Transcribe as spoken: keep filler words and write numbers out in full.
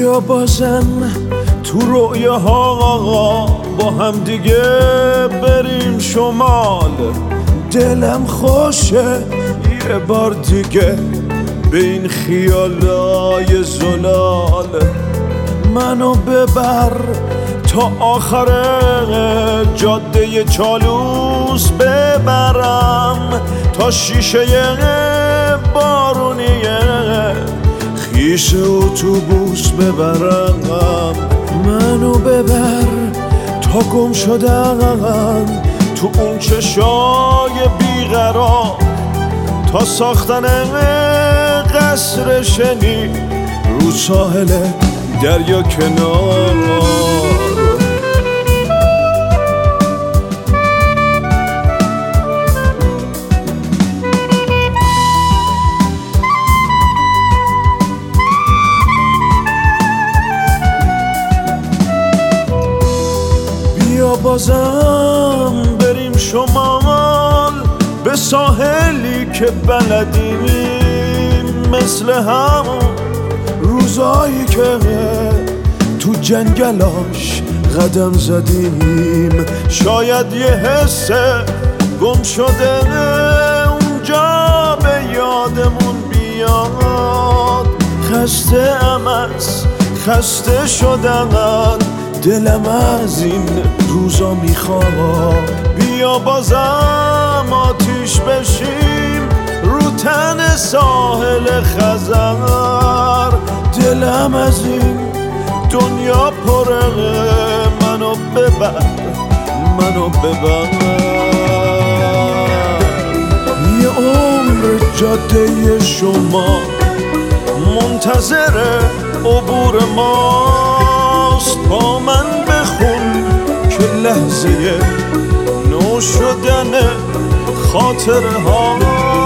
بیا بازم تو رویاها با هم دیگه بریم شمال. دلم خوشه یه بار دیگه به این خیالای زلال. منو ببر تا آخر جاده چالوس، ببرم تا شیشه بارونیه خیش اتوبوس ببرم. منو ببر تا گم شدم تو اون چشای بیقرار، تا ساختن قصر شنی رو ساحل دریا کنار. بیا بازم بریم شمال، به ساحلی که بلدیم مثل همون روزایی که تو جنگلاش قدم زدیم. شاید یه حس گم شده اونجا به یادمون بیاد. خسته ام از خسته شدن، دلم از این روزا میخواد. بیا بازم آتیش بشیم رو تن ساحل خزر. دلم از این دنیا پره، منو ببر منو ببر. یه عمر جاده شما منتظر عبور ماست. با من بخون که لحظه نو شدن خاطره ها